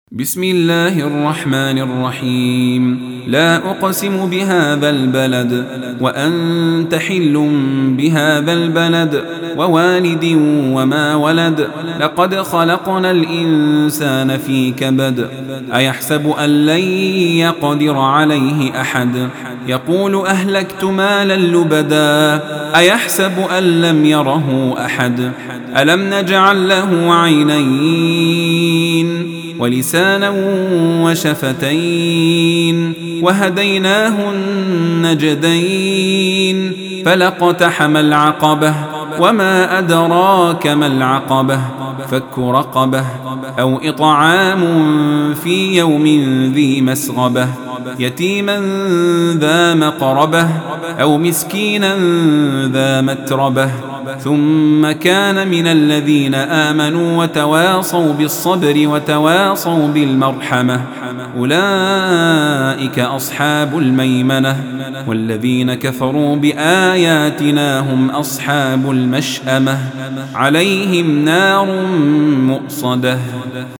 بسم الله الرحمن الرحيم. لا أقسم بهذا البلد وأنت حل بهذا البلد ووالد وما ولد. لقد خلقنا الإنسان في كبد. أيحسب أن لن يقدر عليه أحد. يقول أهلكت مالا لبدا. أيحسب أن لم يره أحد. ألم نجعل له عينين ولسانا وشفتين وهديناه النجدين. فلاقتحم العقبة وما أدراك ما العقبة. فك رقبة أو إطعام في يوم ذي مسغبة. يتيما ذا مقربة أو مسكينا ذا متربة. ثم كان من الذين آمنوا وتواصوا بالصبر وتواصوا بالمرحمة. أولئك أصحاب الميمنة. والذين كفروا بآياتنا هم أصحاب المشأمة. عليهم نار مؤصدة.